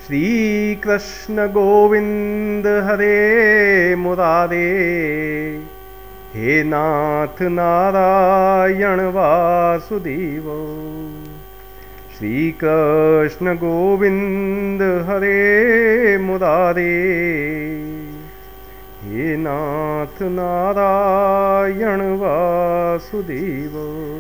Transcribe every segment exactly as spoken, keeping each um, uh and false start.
श्री कृष्ण गोविंद हरे मुरारे, हे नाथ नारायण वासुदेव। श्री कृष्ण गोविंद हरे मुरारे, हे नाथ नारायण वासुदेव।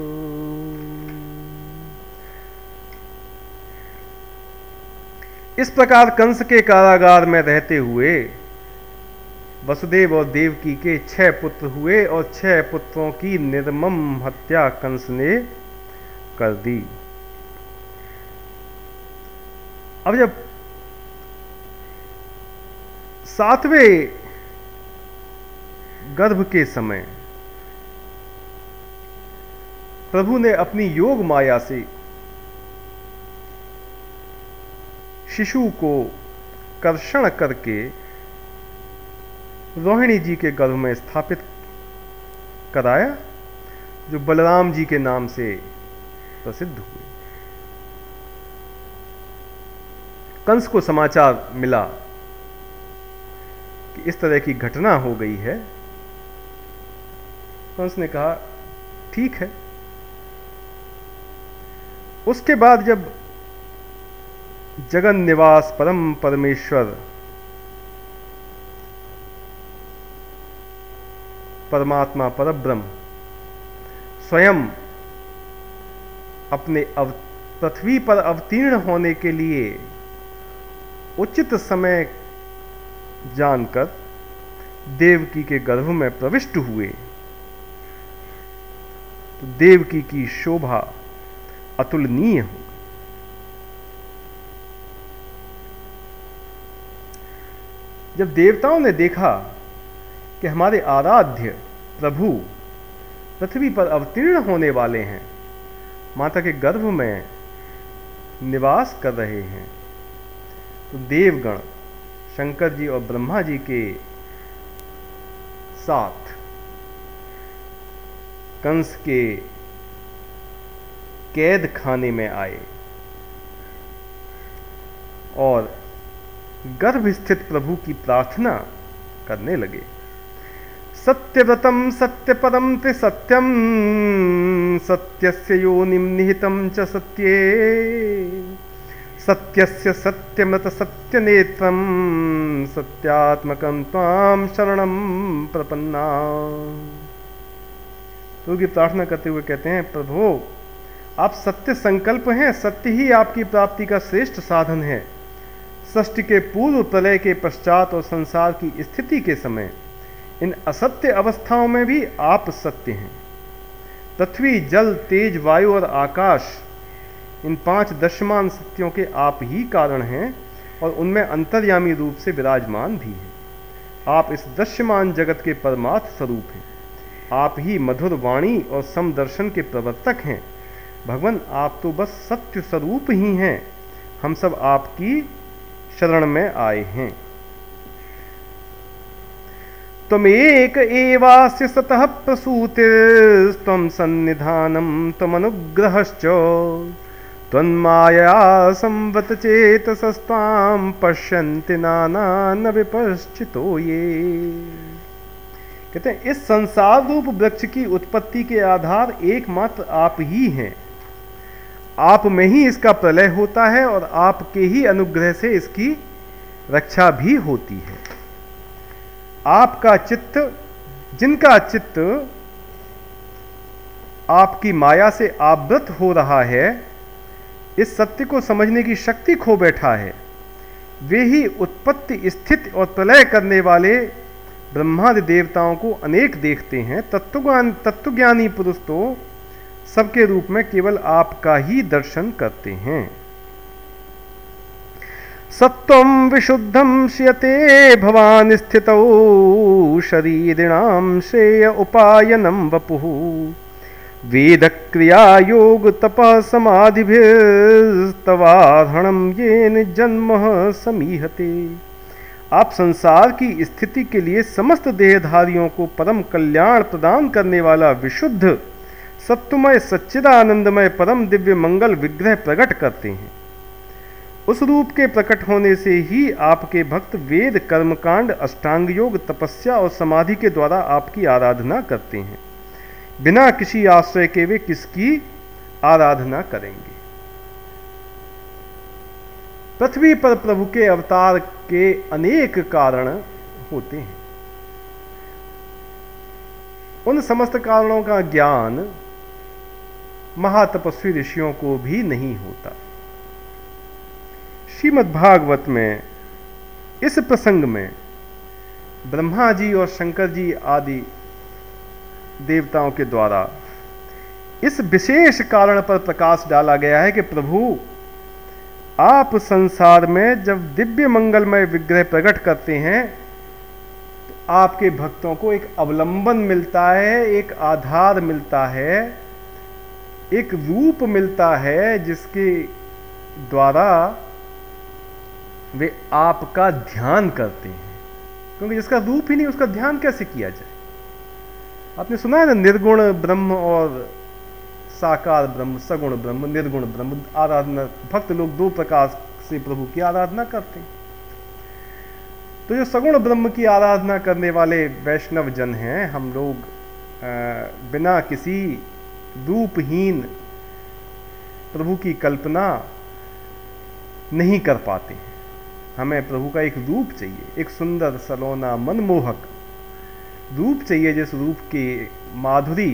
इस प्रकार कंस के कारागार में रहते हुए वसुदेव और देवकी के छह पुत्र हुए और छह पुत्रों की निर्मम हत्या कंस ने कर दी। अब जब सातवें गर्भ के समय प्रभु ने अपनी योग माया से शिशु को कर्षण करके रोहिणी जी के गर्भ में स्थापित कराया, जो बलराम जी के नाम से प्रसिद्ध हुए। कंस को समाचार मिला कि इस तरह की घटना हो गई है। कंस ने कहा ठीक है। उसके बाद जब जगन निवास परम परमेश्वर परमात्मा परब्रह्म स्वयं अपने अव पृथ्वी पर अवतीर्ण होने के लिए उचित समय जानकर देवकी के गर्भ में प्रविष्ट हुए, तो देवकी की शोभा अतुलनीय हो। जब देवताओं ने देखा कि हमारे आराध्य प्रभु पृथ्वी पर अवतीर्ण होने वाले हैं, माता के गर्भ में निवास कर रहे हैं, तो देवगण शंकर जी और ब्रह्मा जी के साथ कंस के कैद खाने में आए और गर्भ स्थित प्रभु की प्रार्थना करने लगे। सत्यव्रतम सत्यपदम ते सत्यम, सत्यस्य योनिम निहितम च सत्ये, सत्यस्य सत्यमृत सत्यनेत्रम, सत्यात्मकं त्वां शरणं प्रपन्ना। प्रभु की प्रार्थना करते हुए कहते हैं, प्रभु आप सत्य संकल्प हैं, सत्य ही आपकी प्राप्ति का श्रेष्ठ साधन है। सृष्टि के पूर्व, प्रलय के पश्चात और संसार की स्थिति के समय इन असत्य अवस्थाओं में भी आप सत्य हैं। पृथ्वी, जल, तेज, वायु और आकाश, इन पांच दृश्यमान सत्यों के आप ही कारण हैं और उनमें अंतर्यामी रूप से विराजमान भी हैं। आप इस दृश्यमान जगत के परमार्थ स्वरूप हैं। आप ही मधुर वाणी और समदर्शन के प्रवर्तक हैं। भगवान आप तो बस सत्य स्वरूप ही हैं। हम सब आपकी शरण में आए हैं। त्वमेक एवास्य सतः प्रसूतिस्त्वं सन्निधानं त्वमनुग्रहश्च, त्वन्माया संवत चेतसस्त्वां पश्यन्ति नानान विपश्चितो ये। कहते हैं इस संसार रूप वृक्ष की उत्पत्ति के आधार एकमात्र आप ही हैं। आप में ही इसका प्रलय होता है और आपके ही अनुग्रह से इसकी रक्षा भी होती है। आपका चित्त, जिनका चित्त आपकी माया से आवृत हो रहा है, इस सत्य को समझने की शक्ति खो बैठा है, वे ही उत्पत्ति, स्थिति और प्रलय करने वाले ब्रह्मादि देवताओं को अनेक देखते हैं। तत्वज्ञान तत्वज्ञानी पुरुष तो सबके रूप में केवल आपका ही दर्शन करते हैं। सत्वं विशुद्धं श्रियते भवान् स्थितौ, शरीरिणां श्रेय उपायनं वपुः, वेद क्रिया योग तपः समाधिभिस्तवार्हणं येन जन्मः समीहते। आप संसार की स्थिति के लिए समस्त देहधारियों को परम कल्याण प्रदान करने वाला विशुद्ध सत्वमय सच्चिदानंदमय परम दिव्य मंगल विग्रह प्रकट करते हैं। उस रूप के प्रकट होने से ही आपके भक्त वेद, कर्मकांड, अष्टांग योग, तपस्या और समाधि के द्वारा आपकी आराधना करते हैं। बिना किसी आश्रय के वे किसकी आराधना करेंगे। पृथ्वी पर प्रभु के अवतार के अनेक कारण होते हैं। उन समस्त कारणों का ज्ञान महातपस्वी ऋषियों को भी नहीं होता। श्रीमद् भागवत में इस प्रसंग में ब्रह्मा जी और शंकर जी आदि देवताओं के द्वारा इस विशेष कारण पर प्रकाश डाला गया है कि प्रभु आप संसार में जब दिव्य मंगलमय विग्रह प्रकट करते हैं तो आपके भक्तों को एक अवलंबन मिलता है, एक आधार मिलता है, एक रूप मिलता है जिसके द्वारा वे आपका ध्यान करते हैं। क्योंकि जिसका रूप ही नहीं उसका ध्यान कैसे किया जाए। आपने सुना है ना, निर्गुण ब्रह्म और साकार ब्रह्म, सगुण ब्रह्म, निर्गुण ब्रह्म आराधना। भक्त लोग दो प्रकार से प्रभु की आराधना करते हैं। तो जो सगुण ब्रह्म की आराधना करने वाले वैष्णव जन हैं, हम लोग बिना किसी रूपहीन प्रभु की कल्पना नहीं कर पाते हैं। हमें प्रभु का एक रूप चाहिए, एक सुंदर सलोना मनमोहक रूप चाहिए, जिस रूप के माधुरी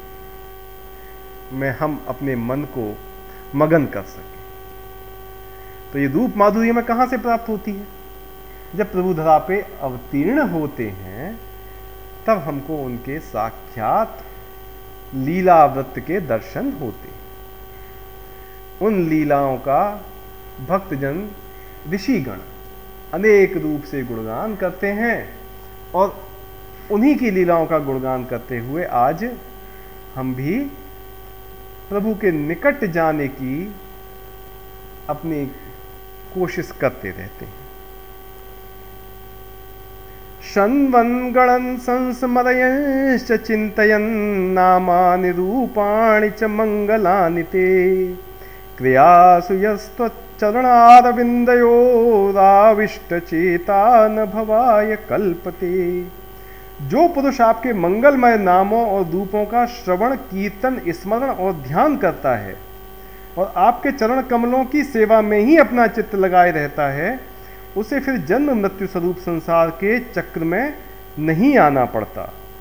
में हम अपने मन को मगन कर सकें। तो ये रूप माधुरी में कहां से प्राप्त होती है? जब प्रभु धरा पे अवतीर्ण होते हैं तब हमको उनके साक्षात लीलावृत्त के दर्शन होते हैं। उन लीलाओं का भक्तजन ऋषिगण अनेक रूप से गुणगान करते हैं और उन्हीं की लीलाओं का गुणगान करते हुए आज हम भी प्रभु के निकट जाने की अपनी कोशिश करते रहते हैं। शन्वन् गणन् संस्मरयंश्च चिन्तयन् नामानि रूपाणि च मङ्गलानि ते क्रियासु यस्त्वच्चरणारविन्दयोराविष्टचेता न भवाय कल्पते। जो पुरुष आपके मंगलमय नामों और रूपों का श्रवण, कीर्तन, स्मरण और ध्यान करता है और आपके चरण कमलों की सेवा में ही अपना चित्त लगाए रहता है, उसे फिर जन्म मृत्यु स्वरूप संसार के चक्र में नहीं आना पड़ता।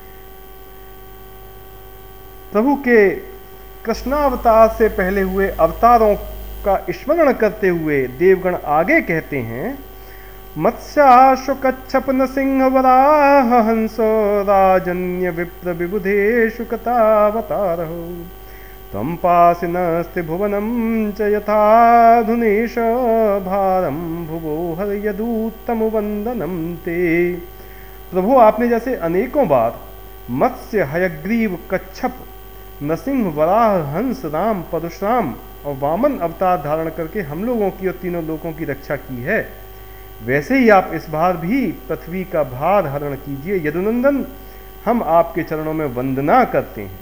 प्रभु के कृष्णावतार से पहले हुए अवतारों का स्मरण करते हुए देवगण आगे कहते हैं, मत्स्याश्व कच्छप नृसिंह वराह हंसो राजन्य विप्र विबुधेषु कथावतारः त्वं पासिनस्ति भुवनं च यथाधुनीश भारं भुवो हर्यदूत्तम वंदनं ते। प्रभु आपने जैसे अनेकों बार मत्स्य, हयग्रीव, कच्छप, नृसिंह, वराह, हंस, राम, परशुराम और वामन अवतार धारण करके हम लोगों की और तीनों लोगों की रक्षा की है, वैसे ही आप इस बार भी पृथ्वी का भार हरण कीजिए। यदुनंदन, हम आपके चरणों में वंदना करते हैं।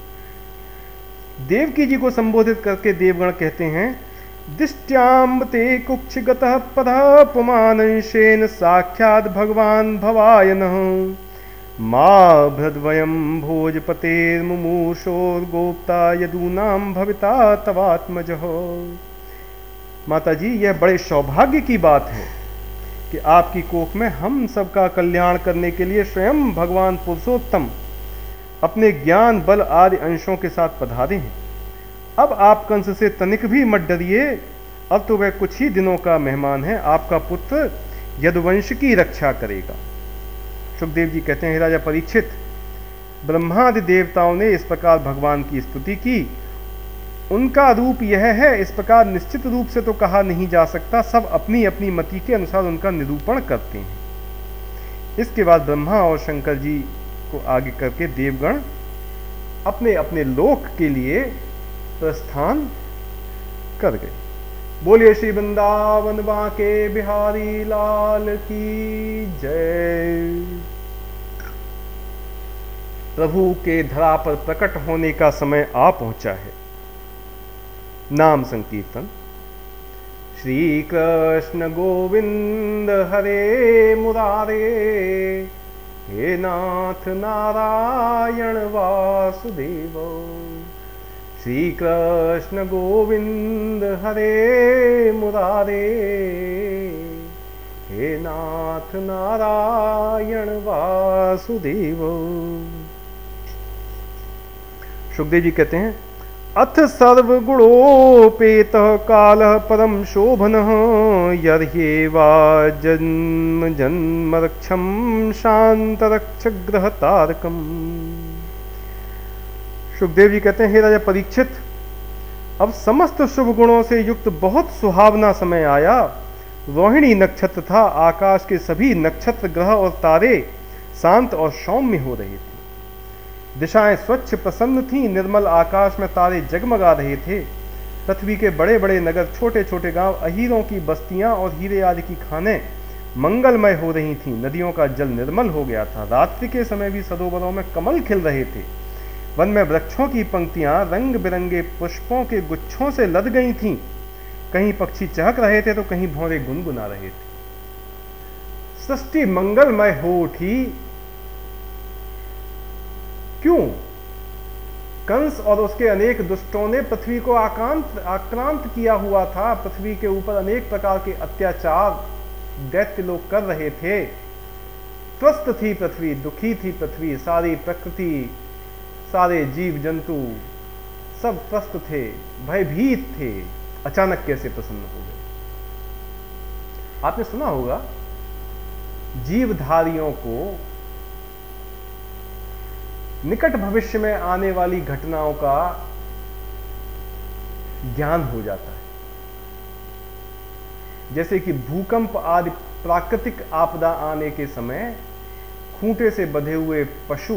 देवकी जी को संबोधित करके देवगण कहते हैं, दिष्ट्याम ते कुक्षिगतः पदः पुमानंशेन साक्षात् भगवान भवाय नः मा भृद्वयं भोजपतेर्मुमूर्षोर्गोप्ता यदूनां भविता तवात्मजः। माता जी, यह बड़े सौभाग्य की बात है कि आपकी कोख में हम सबका कल्याण करने के लिए स्वयं भगवान पुरुषोत्तम अपने ज्ञान, बल आदि अंशों के साथ पधारे हैं। अब आप कंस से तनिक भी मत डरिए, अब तो वह कुछ ही दिनों का मेहमान है। आपका पुत्र यदुवंश की रक्षा करेगा। सुखदेव जी कहते हैं, हे राजा परीक्षित, ब्रह्मादि देवताओं ने इस प्रकार भगवान की स्तुति की। उनका रूप यह है, इस प्रकार निश्चित रूप से तो कहा नहीं जा सकता। सब अपनी अपनी मति के अनुसार उनका निरूपण करते हैं। इसके बाद ब्रह्मा और शंकर जी को आगे करके देवगण अपने अपने लोक के लिए प्रस्थान कर गए। बोलिए श्री वृंदावन बांके बिहारी लाल की जय। प्रभु के धरा पर प्रकट होने का समय आ पहुंचा है। नाम संकीर्तन। श्री कृष्ण गोविंद हरे मुरारे, हे नाथ नारायण वासुदेव। श्री कृष्ण गोविंद हरे मुरारे, हे नाथ नारायण वासुदेव। सुखदेव जी कहते हैं, अथ सर्वगुणोपेत काल परम शोभन, यर्ह्येवा जन्म जन्म रक्षम शांत रक्ष ग्रह तारकम। सुखदेव जी कहते हैं, हे राजा परीक्षित, अब समस्त शुभ गुणों से युक्त बहुत सुहावना समय आया। रोहिणी नक्षत्र था, आकाश के सभी नक्षत्र ग्रह और तारे शांत और सौम्य हो रहे थे। दिशाएं स्वच्छ प्रसन्न थीं, निर्मल आकाश में तारे जगमगा रहे थे। पृथ्वी के बड़े बड़े नगर, छोटे छोटे गांव, अहीरों की बस्तियां और हीरे आदि की खानें मंगलमय हो रही थीं। नदियों का जल निर्मल हो गया था। रात्रि के समय भी सरोवरों में कमल खिल रहे थे। वन में वृक्षों की पंक्तियां रंग बिरंगे पुष्पों के गुच्छों से लद गई थीं। कहीं पक्षी चहक रहे थे तो कहीं भौरे गुनगुना रहे थे। सृष्टि मंगलमय हो उठी। क्यों? कंस और उसके अनेक दुष्टों ने पृथ्वी को आक्रांत आक्रांत किया हुआ था। पृथ्वी के ऊपर अनेक प्रकार के अत्याचार दैत्य लोग कर रहे थे। त्रस्त थी पृथ्वी, दुखी थी पृथ्वी, सारी प्रकृति, सारे जीव जंतु सब त्रस्त थे, भयभीत थे। अचानक कैसे प्रसन्न हो गए? आपने सुना होगा, जीवधारियों को निकट भविष्य में आने वाली घटनाओं का ज्ञान हो जाता है। जैसे कि भूकंप आदि प्राकृतिक आपदा आने के समय खूंटे से बंधे हुए पशु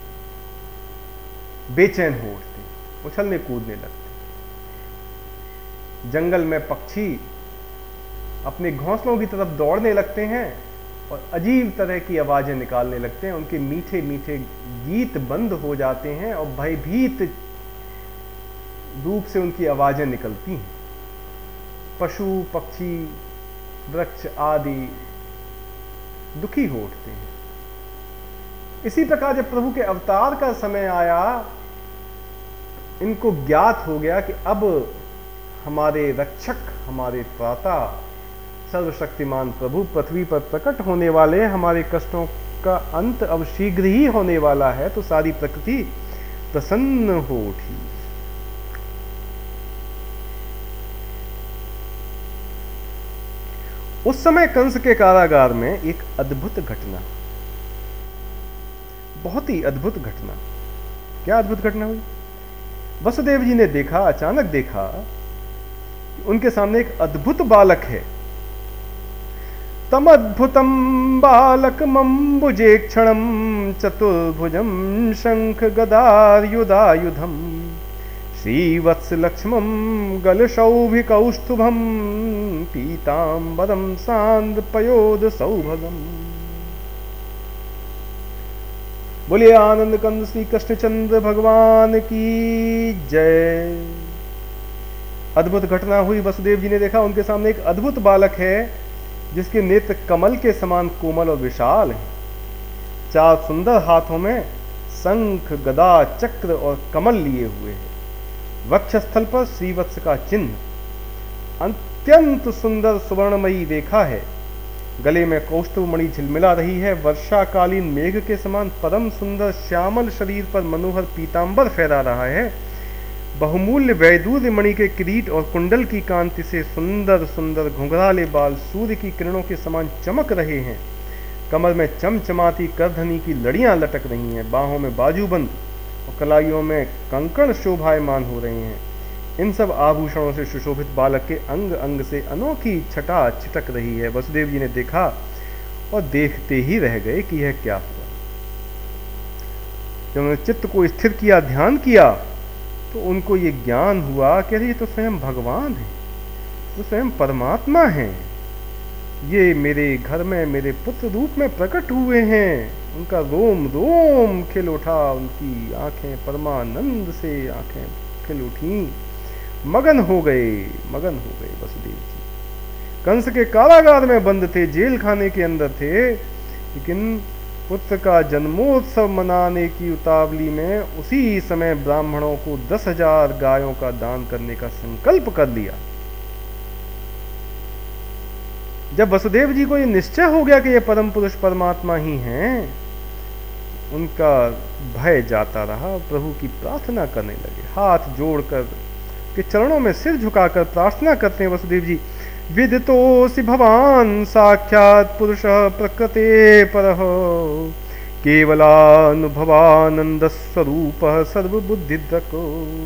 बेचैन हो उठते, उछलने कूदने लगते। जंगल में पक्षी अपने घोंसलों की तरफ दौड़ने लगते हैं और अजीब तरह की आवाजें निकालने लगते हैं। उनके मीठे मीठे गीत बंद हो जाते हैं और भयभीत रूप से उनकी आवाजें निकलती हैं। पशु पक्षी वृक्ष आदि दुखी हो उठते हैं। इसी प्रकार जब प्रभु के अवतार का समय आया, इनको ज्ञात हो गया कि अब हमारे रक्षक, हमारे त्राता, सर्वशक्तिमान प्रभु पृथ्वी पर प्रकट होने वाले हैं। हमारे कष्टों का अंत अब शीघ्र ही होने वाला है। तो सारी प्रकृति प्रसन्न हो उठी। उस समय कंस के कारागार में एक अद्भुत घटना, बहुत ही अद्भुत घटना। क्या अद्भुत घटना हुई? वसुदेव जी ने देखा, अचानक देखा कि उनके सामने एक अद्भुत बालक है। तमद्भुतम बालकमंबुजे क्षणम चतुर्भुजम शंख गदायुधायुधम श्रीवत्स लक्ष्मम गलशौभिकौस्तुभम पीतांबरम सांद्रपयोद सौभगम। बोलिए आनंद कंद श्री कृष्णचंद्र भगवान की जय। अद्भुत घटना हुई। वसुदेव जी ने देखा उनके सामने एक अद्भुत बालक है जिसके नेत्र कमल के समान कोमल और विशाल हैं। चार सुंदर हाथों में शंख गदा चक्र और कमल लिए हुए हैं। वक्षस्थल पर श्रीवत्स का चिन्ह। अत्यंत सुंदर सुवर्णमयी रेखा है। गले में कौस्तुभ मणि झिलमिला रही है। वर्षाकालीन मेघ के समान परम सुंदर श्यामल शरीर पर मनोहर पीतांबर फहरा रहा है। बहुमूल्य वैदूर्य मणि के किरीट और कुंडल की कांति से सुंदर सुंदर घुंघराले बाल सूर्य की किरणों के समान चमक रहे हैं। कमर में चमचमाती करधनी की लड़ियां लटक रही हैं। बाहों में बाजूबंद और कलाइयों में कंकण शोभायमान हो रहे हैं। इन सब आभूषणों से सुशोभित बालक के अंग अंग से अनोखी छटा छिटक रही है। वसुदेव जी ने देखा और देखते ही रह गए कि यह क्या हुआ। जब उन्होंने चित्त को स्थिर किया, ध्यान किया, तो उनको ये ज्ञान हुआ कि अरे ये तो स्वयं भगवान है, वो स्वयं परमात्मा हैं। ये मेरे घर में मेरे पुत्र रूप में प्रकट हुए हैं। उनका रोम रोम खिल उठा। उनकी आंखें परमानंद से आंखें खिल उठी। मगन हो गए, मगन हो गए वसुदेव जी। कंस के कारागार में बंद थे, जेल खाने के अंदर थे, लेकिन पुत्र का जन्मोत्सव मनाने की उतावली में उसी समय ब्राह्मणों को दस हजार गायों का दान करने का संकल्प कर लिया। जब वसुदेव जी को ये निश्चय हो गया कि ये परम पुरुष परमात्मा ही हैं, उनका भय जाता रहा, प्रभु की प्रार्थना करने लगे, हाथ जोड़कर के चरणों में सिर झुकाकर प्रार्थना करते हैं वसुदेव जी। विदितोऽसि भवान साक्षात पुरुष प्रकृते परः, केवलानुभवानंद स्वरूप सर्वबुद्धिद्रको।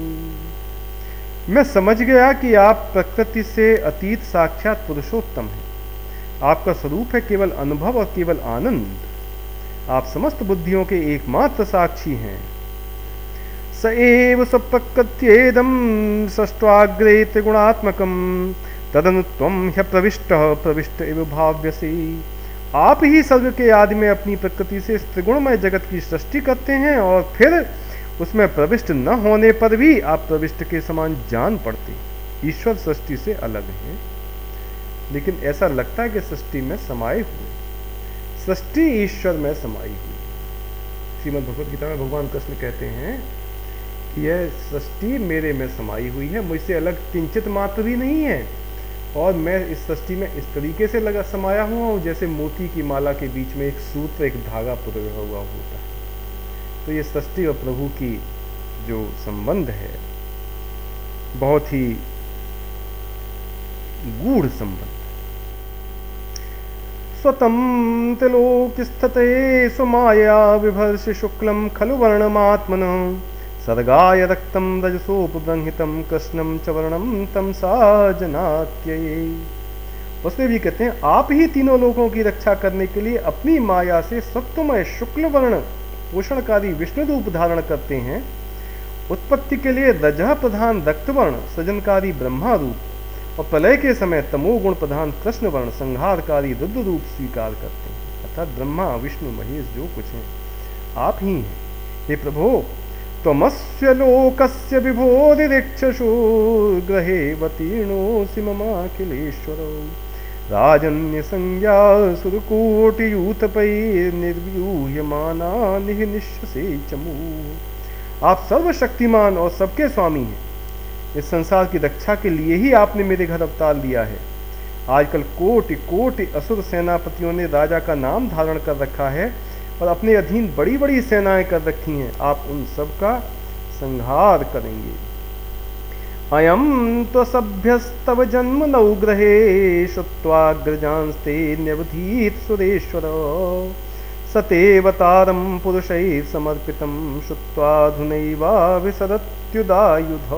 मैं समझ गया कि आप प्रकृति से अतीत साक्षात पुरुषोत्तम हैं। आपका स्वरूप है केवल अनुभव और केवल आनंद। आप समस्त बुद्धियों के एकमात्र साक्षी हैं। स एव स्वप्रकृत्येदं सृष्ट्वाग्रे त्रिगुणात्मकं, तदनु त्वं ह्यप्रविष्टः प्रविष्ट एव भाव्यसे। आप ही सर्ग के आदि में अपनी प्रकृति से इस त्रिगुणमय जगत की सृष्टि करते हैं और फिर उसमें प्रविष्ट न होने पर भी आप प्रविष्ट के समान जान पड़ते। ईश्वर सृष्टि से अलग हैं, लेकिन ऐसा लगता है कि सृष्टि में समाये हुए। सृष्टि ईश्वर में समाई हुई। श्रीमद् भगवद गीता में भगवान कृष्ण कहते हैं कि यह सृष्टि मेरे में समाई हुई है, मुझसे अलग किंचित मात्र भी नहीं है, और मैं इस सृष्टि में इस तरीके से लगा समाया हुआ हूँ जैसे मोती की माला के बीच में एक सूत्र, एक धागा पुरोया हुआ होता है। तो ये सृष्टि और प्रभु की जो संबंध है बहुत ही गूढ़ संबंध। स्वतम त्रिलोकस्थिते स्वमाया विभर्ष शुक्लम खलु वर्णमात्मन, सर्गाय रक्तम रजसोपबृंहितम कृष्णम च वर्णम तम सा जनात्यये। वसुदेव जी कहते हैं आप ही तीनों लोगों की रक्षा करने के लिए अपनी माया से सत्वमय शुक्ल वर्ण पोषणकारी विष्णु रूप धारण करते हैं। उत्पत्ति के लिए रजह प्रधान रक्तवर्ण सृजनकारी ब्रह्मा रूप, और प्रलय के समय तमोगुण प्रधान कृष्ण वर्ण संहारकारी रुद्र रूप स्वीकार करते हैं। अर्थात ब्रह्मा विष्णु महेश जो कुछ हैं आप ही हैं। हे प्रभो, त्वमस्य लोकस्य विभोरिक्षसु ग्रहे वतीर्णोऽसि ममाखिलेश्वरो, राजन्य संज्ञा सुरकोटियूथपैर्निर्व्यूह्यमाना निःनिश्यसे चमू। आप सर्वशक्तिमान और सबके स्वामी हैं। इस संसार की रक्षा के लिए ही आपने मेरे घर अवतार लिया है। आजकल कोटि कोटि असुर सेनापतियों ने राजा का नाम धारण कर रखा है और अपने अधीन बड़ी बड़ी सेनाएं कर रखी हैं। आप उन सब का संहार करेंगे। अयम तो सभ्यस्तव जन्म नौ ग्रहे श्रुत्वाग्रजांस्ते न्यवधीत सुरेश्वर, सतेवतारम पुरुषैः समर्पितम श्रुत्वाधुनैवा विसरत्युदायुध।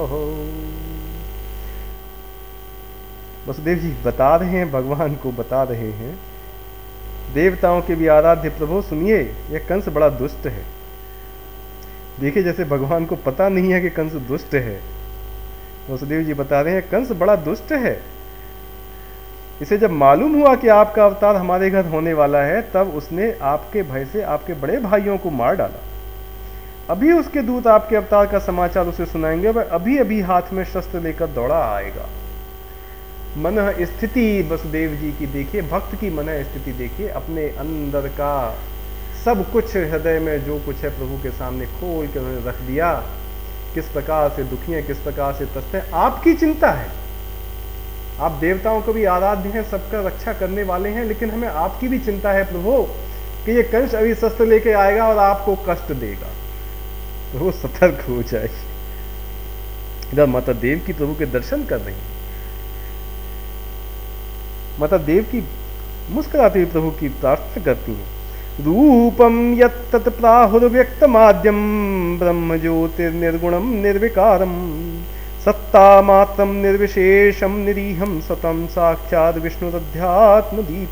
वसुदेव जी बता रहे हैं, भगवान को बता रहे हैं, देवताओं के भी आराध्य प्रभु सुनिए, यह कंस बड़ा दुष्ट है। देखिए जैसे भगवान को पता नहीं है कि कंस दुष्ट है। वसुदेव जी बता रहे हैं कंस बड़ा दुष्ट है। इसे जब मालूम हुआ कि आपका अवतार हमारे घर होने वाला है, तब उसने आपके भय से आपके बड़े भाइयों को मार डाला। अभी उसके दूत आपके अवतार का समाचार उसे सुनाएंगे, वह अभी अभी हाथ में शस्त्र लेकर दौड़ा आएगा। मन स्थिति वसुदेव जी की देखिए, भक्त की मन स्थिति देखिए। अपने अंदर का सब कुछ, हृदय में जो कुछ है प्रभु के सामने खोल के उन्होंने रख दिया। किस प्रकार से दुखी हैं, किस प्रकार से त्रस्त हैं, आपकी चिंता है। आप देवताओं को भी आराध्य हैं, सबका रक्षा करने वाले हैं, लेकिन हमें आपकी भी चिंता है प्रभु कि ये कंस अभी शस्त्र लेके आएगा और आपको कष्ट देगा। तो वो सतर्क हो जाए। इधर माता देव की प्रभु के दर्शन कर रही हैं। माता देव की मुस्कुराते हुए प्रभु की प्रार्थना करती हैं। रूपम यत्तत् प्राहुर्व्यक्त माध्यम ब्रह्म ज्योतिर्निर्गुणम निर्विकारम, सत्ता मात्रम निर्विशेषम निरीहम सतम साक्षात विष्णुरध्यात्म दीप।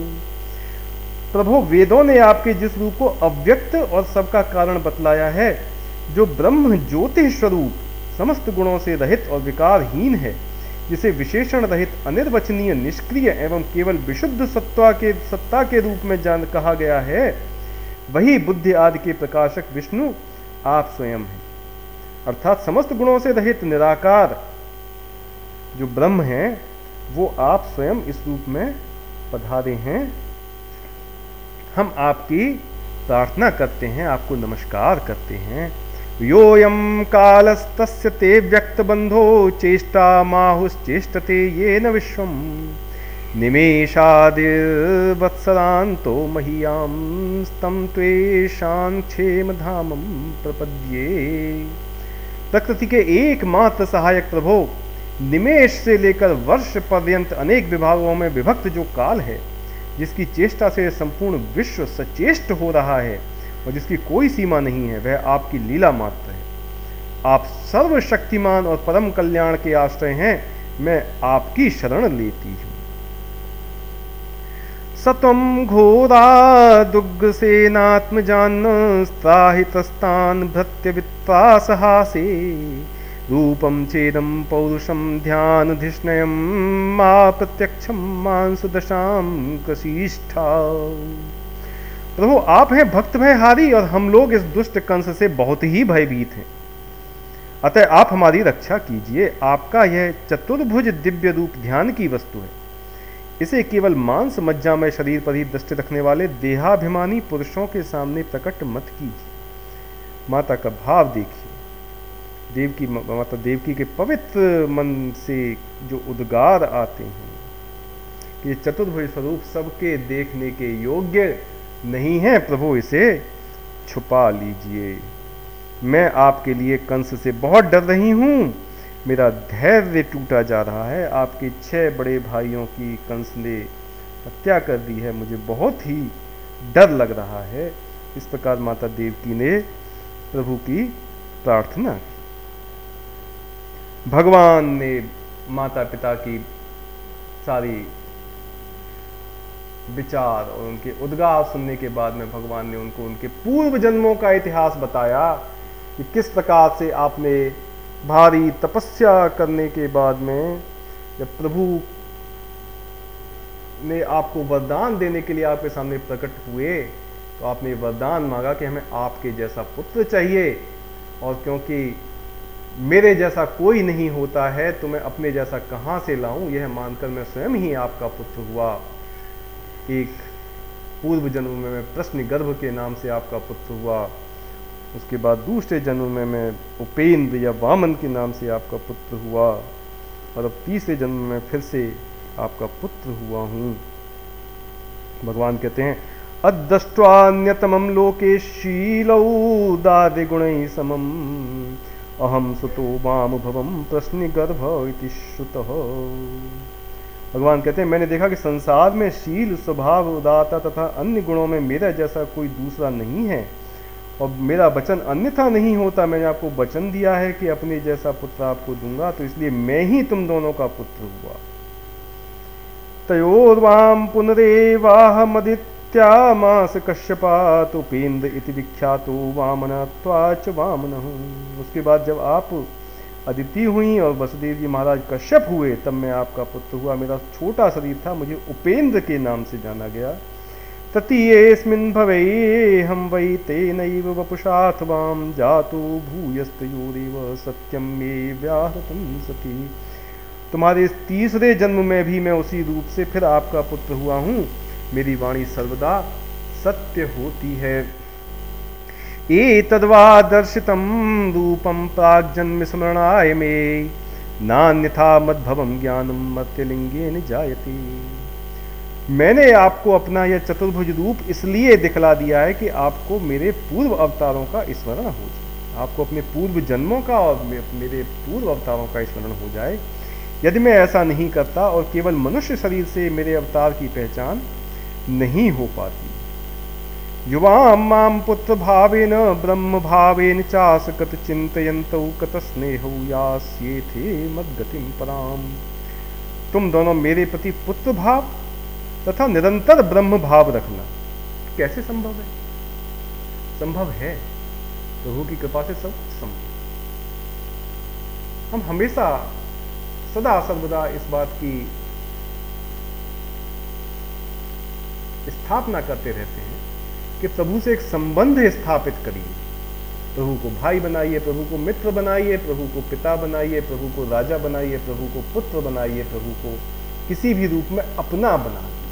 प्रभु वेदों ने आपके जिस रूप को अव्यक्त और सबका कारण बतलाया है, जो ब्रह्म ज्योति स्वरूप समस्त गुणों से रहित और विकारहीन है, जिसे विशेषण रहित अनिर्वचनीय निष्क्रिय एवं केवल विशुद्ध सत्ता के सत्ता के रूप में जान कहा गया है, वही बुद्धि आदि के प्रकाशक विष्णु आप स्वयं हैं। अर्थात समस्त गुणों से रहित निराकार जो ब्रह्म हैं, वो आप स्वयं इस रूप में पधारे हैं। हम आपकी प्रार्थना करते हैं, आपको नमस्कार करते हैं। योऽयं कालस्तस्य ते व्यक्तबंधो चेष्टा माहुश्चेष्टते येन विश्वम् निमेषादिर्वत्सरान्तो मह्यां स्तं त्वेषां क्षेमधामं प्रपद्ये। प्रकृति के एकमात्र सहायक प्रभो, निमेष से लेकर वर्ष पर्यंत अनेक विभागों में विभक्त जो काल है, जिसकी चेष्टा से संपूर्ण विश्व सचेष्ट हो रहा है और जिसकी कोई सीमा नहीं है, वह आपकी लीला मात्र है। आप सर्वशक्तिमान और परम कल्याण के आश्रय हैं। मैं आपकी शरण लेती हूँ। सत्वं घोरा दुग्गसेनात्मजान्स्त्राहितस्तान् भृत्य वित्तासहासे रूपं चेदं पौरुषं ध्यानधिष्णयं मा प्रत्यक्षं मांसदशां कशिष्ठा। प्रभु, आप हैं भक्त भयहारी और हम लोग इस दुष्ट कंस से बहुत ही भयभीत हैं। अतः आप हमारी रक्षा कीजिए। आपका यह चतुर्भुज दिव्य रूप ध्यान की वस्तु है। इसे केवल मांस मज्जा में शरीर पर ही दृष्टि रखने वाले देहाभिमानी पुरुषों के सामने प्रकट मत कीजिए। माता का भाव देखिए। देवकी माता देवकी के पवित्र मन से जो उद्गार आते हैं कि चतुर्भुज स्वरूप सबके देखने के योग्य नहीं है। प्रभु, इसे छुपा लीजिए। मैं आपके लिए कंस से बहुत डर रही हूँ। मेरा धैर्य टूटा जा रहा है। आपके छह बड़े भाइयों की कंस ने हत्या कर दी है। मुझे बहुत ही डर लग रहा है। इस प्रकार माता देवकी ने प्रभु की प्रार्थना की। भगवान ने माता पिता की सारी विचार और उनके उद्गार सुनने के बाद में भगवान ने उनको उनके पूर्व जन्मों का इतिहास बताया कि किस प्रकार से आपने भारी तपस्या करने के बाद में जब प्रभु ने आपको वरदान देने के लिए आपके सामने प्रकट हुए तो आपने वरदान मांगा कि हमें आपके जैसा पुत्र चाहिए, और क्योंकि मेरे जैसा कोई नहीं होता है तो मैं अपने जैसा कहाँ से लाऊं, यह मानकर मैं स्वयं ही आपका पुत्र हुआ। एक पूर्व जन्म में मैं प्रश्न गर्भ के नाम से आपका पुत्र हुआ। उसके बाद दूसरे जन्म में मैं उपेंद्र या वामन के नाम से आपका पुत्र हुआ, और अब तीसरे जन्म में फिर से आपका पुत्र हुआ हूँ। भगवान कहते हैं, अदृष्ट्वान्यतमं लोके शीलौ दादि गुणैः समम् अहम सुतो वाम भवम प्रश्न गर्भ इति श्रुतः। भगवान कहते हैं, मैंने देखा कि संसार में शील, स्वभाव, उदारता तथा अन्य गुणों में मेरा जैसा कोई दूसरा नहीं है, और मेरा वचन अन्यथा नहीं होता। मैंने आपको वचन दिया है कि अपने जैसा पुत्र आपको दूंगा, तो इसलिए मैं ही तुम दोनों का पुत्र हुआ। तयोर्वाम पुनरेवाहमदित्या मास कश्यपात् उपेंद्र इति विख्यातो वामनत्वाच वामनः। उसके बाद जब आप अदिति हुई और वसुदेव जी महाराज कश्यप हुए, तब मैं आपका पुत्र हुआ। मेरा छोटा शरीर था, मुझे उपेंद्र के नाम से जाना गया। ततीयेऽस्मिन् भवे हम वै तेनैव वपुषाथवाम जातो भूयस्तयोरेव सत्यम मे व्याहृतं सति। तुम्हारे इस तीसरे जन्म में भी मैं उसी रूप से फिर आपका पुत्र हुआ हूँ। मेरी वाणी सर्वदा सत्य होती है। एतद्वा दर्शितं रूपं प्राग्जन्म स्मरणाय मे नान्यथा मद्भवं ज्ञानं मर्त्यलिंगेन जायते। मैंने आपको अपना यह चतुर्भुज रूप इसलिए दिखला दिया है कि आपको मेरे पूर्व अवतारों का स्मरण हो जाए, आपको अपने पूर्व जन्मों का और मेरे पूर्व अवतारों का स्मरण हो जाए। यदि मैं ऐसा नहीं करता और केवल मनुष्य शरीर से मेरे अवतार की पहचान नहीं हो पाती। युवां मां पुत्र भावेन ब्रह्म भावेन चासकत चिंतयन्तौ कत स्नेहौ यास्येथे मद्गतिं पराम। तुम दोनों मेरे प्रति पुत्र भाव तथा निरंतर ब्रह्म भाव रखना। कैसे संभव है? संभव है, प्रभु की कृपा से सब संभव। हम हमेशा सदा सर्वदा इस बात की स्थापना करते रहते हैं कि प्रभु से एक संबंध स्थापित करिए। प्रभु को भाई बनाइए, प्रभु को मित्र बनाइए, प्रभु को पिता बनाइए, प्रभु को राजा बनाइए, प्रभु को पुत्र बनाइए, प्रभु को किसी भी रूप में अपना बना लीजिए।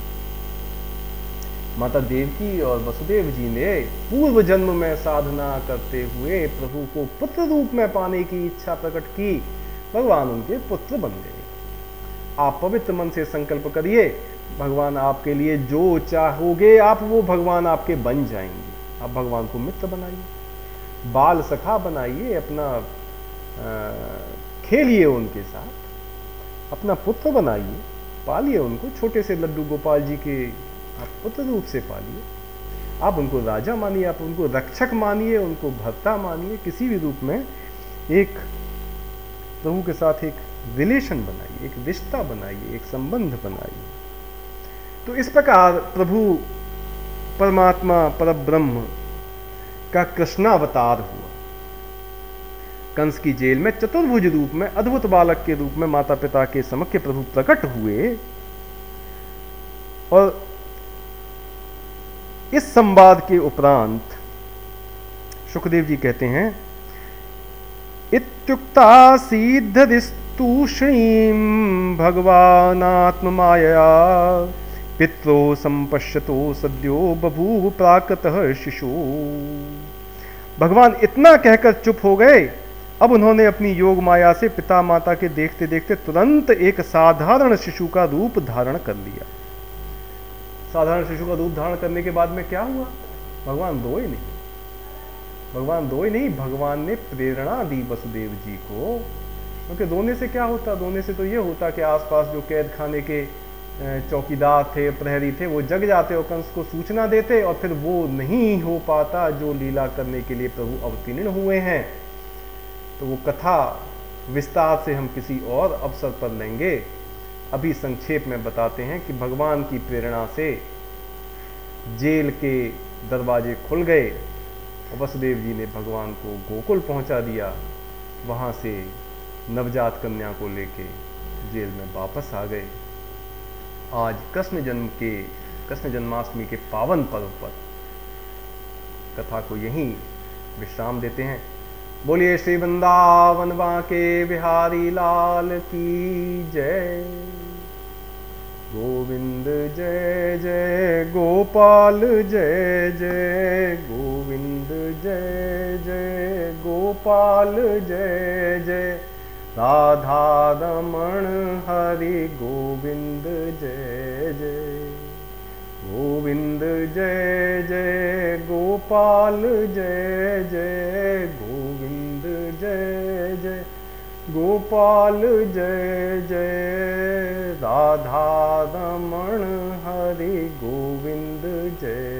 माता देवकी और वसुदेव जी ने पूर्व जन्म में साधना करते हुए प्रभु को पुत्र रूप में पाने की इच्छा प्रकट की, भगवान उनके पुत्र बन गए। आप पवित्र मन से संकल्प करिए, भगवान आपके लिए जो चाहोगे आप वो भगवान आपके बन जाएंगे। आप भगवान को मित्र बनाइए, बाल सखा बनाइए, अपना खेलिए उनके साथ, अपना पुत्र बनाइए, पालिए उनको। छोटे से लड्डू गोपाल जी के आप पुत्र रूप से पालिए। आप उनको राजा मानिए, आप उनको रक्षक मानिए, उनको भर्ता मानिए। किसी भी रूप में एक प्रभु के साथ एक रिलेशन बनाइए, एक रिश्ता बनाइए, एक संबंध बनाइए। तो इस प्रकार प्रभु परमात्मा परब्रह्म का कृष्णावतार हुआ। कंस की जेल में चतुर्भुज रूप में, अद्भुत बालक के रूप में माता पिता के समक्ष प्रभु प्रकट हुए। और इस संवाद के उपरांत शुकदेव जी कहते हैं, इत्युक्ता सीद्धरिस्तूष्णीं भगवानात्ममायया पित्रो संपश्यतो सद्यो बभूव प्राकृतः शिशु। भगवान इतना कहकर चुप हो गए। अब उन्होंने अपनी योग माया से पिता माता के देखते देखते तुरंत एक साधारण शिशु का रूप धारण कर लिया। साधारण शिशु का रूप धारण करने के बाद में क्या हुआ? भगवान रोए नहीं, भगवान रोए नहीं, भगवान ने प्रेरणा दी वसुदेव जी को। क्योंकि रोने से क्या होता? रोने से तो ये होता कि आसपास जो कैद खाने के चौकीदार थे, प्रहरी थे, वो जग जाते और कंस को सूचना देते, और फिर वो नहीं हो पाता जो लीला करने के लिए प्रभु अवतीर्ण हुए हैं। तो वो कथा विस्तार से हम किसी और अवसर पर लेंगे। अभी संक्षेप में बताते हैं कि भगवान की प्रेरणा से जेल के दरवाजे खुल गए और वसुदेव जी ने भगवान को गोकुल पहुंचा दिया। वहां से नवजात कन्या को लेके जेल में वापस आ गए। आज कृष्ण जन्म के कृष्ण जन्माष्टमी के पावन पर्व पर कथा को यहीं विश्राम देते हैं। बोलिए श्री वृंदावन बांके बिहारी लाल की जय। गोविंद जय जय गोपाल जय जय, गोविंद जय जय गोपाल जय जय, राधा रमण हरि गोविंद जय जय। गोविंद जय जय गोपाल जय जय, गोविंद जय जय गोपाल जय जय, राधा रमण हरि गोविंद जय